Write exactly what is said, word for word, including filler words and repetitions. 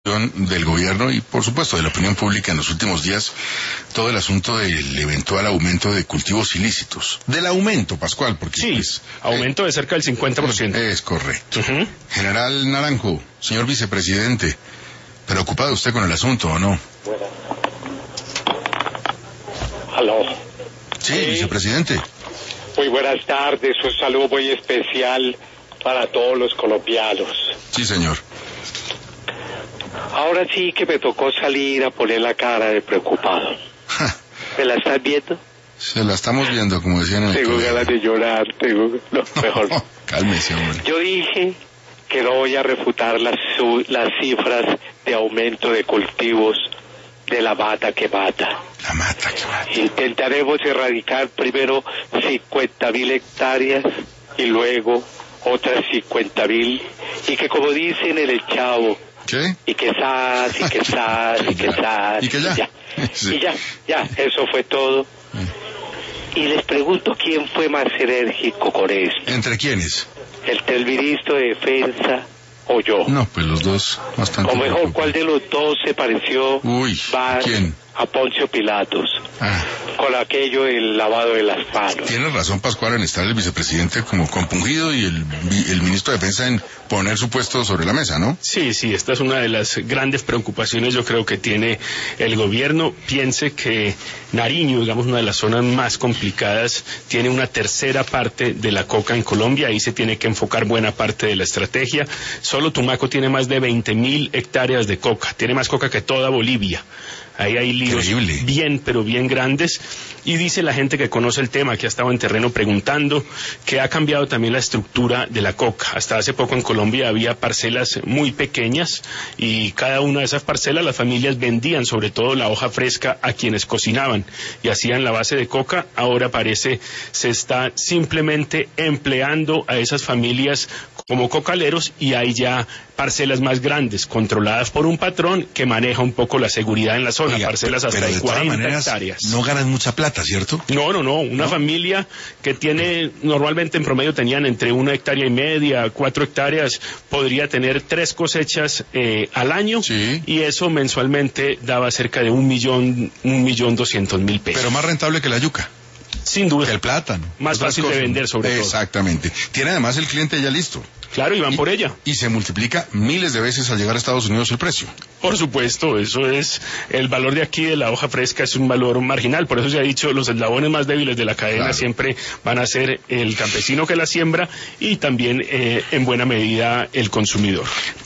del gobierno y por supuesto de la opinión pública en los últimos días todo el asunto del eventual aumento de cultivos ilícitos. Del aumento, Pascual, porque sí, pues, aumento eh, de cerca del cincuenta por ciento. Es correcto. Uh-huh. General Naranjo, señor vicepresidente, ¿preocupado usted con el asunto o no? Bueno. Aló. Sí, sí, vicepresidente. Muy buenas tardes, un saludo muy especial para todos los colombianos. Sí, señor. Ahora sí que me tocó salir a poner la cara de preocupado. Ja. ¿Me la estás viendo? Se la estamos viendo, como decían en el Tengo colegio. ganas de llorar, tengo... No, mejor. No, cálmese, hombre. Yo dije que no voy a refutar las, su... las cifras de aumento de cultivos de la mata que mata. La mata que mata. Intentaremos erradicar primero cincuenta mil hectáreas y luego otras cincuenta mil, y que como dicen en el Chavo, ¿qué? y que sas, y que sas, y que sas, y que ya. y ya, Sí. y ya, ya, eso fue todo. Y les pregunto quién fue más enérgico con esto, ¿Entre quiénes? el del ministro de Defensa o yo. No, pues los dos bastante. O mejor, ¿cuál de los dos se pareció Uy, más ¿quién? a Poncio Pilatos Ah, con aquello del lavado de las manos? tiene razón Pascual en estar el vicepresidente como compungido y el, vi- el ministro de Defensa en poner su puesto sobre la mesa, ¿no? Sí, sí, esta es una de las grandes preocupaciones yo creo que tiene el gobierno. Piense que Nariño, digamos una de las zonas más complicadas, tiene una tercera parte de la coca en Colombia, ahí se tiene que enfocar buena parte de la estrategia. Solo Tumaco tiene más de veinte mil hectáreas de coca, tiene más coca que toda Bolivia. Ahí hay líos Increíble. bien, pero bien grandes. Y dice la gente que conoce el tema, que ha estado en terreno preguntando, que ha cambiado también la estructura de la coca. Hasta hace poco en Colombia había parcelas muy pequeñas y cada una de esas parcelas las familias vendían sobre todo la hoja fresca a quienes cocinaban y hacían la base de coca. Ahora parece se está simplemente empleando a esas familias como cocaleros y hay ya parcelas más grandes, controladas por un patrón que maneja un poco la seguridad en la zona, Oiga, parcelas hasta pero de de todas cuarenta maneras hectáreas. no ganan mucha plata, ¿cierto? No, no, no, una ¿No? familia que tiene, normalmente en promedio tenían entre una hectárea y media, cuatro hectáreas, podría tener tres cosechas eh, al año, Sí. y eso mensualmente daba cerca de un millón, un millón doscientos mil pesos. Pero más rentable que la yuca, Sin duda. que el plátano. Más otras fácil de cosas. vender, sobre todo. Exactamente. Tiene además el cliente ya listo. Claro, y van Y- por ella. Y se multiplica miles de veces al llegar a Estados Unidos el precio. Por supuesto, eso es, el valor de aquí de la hoja fresca es un valor marginal, por eso se ha dicho, los eslabones más débiles de la cadena Claro. siempre van a ser el campesino que la siembra y también eh, en buena medida el consumidor.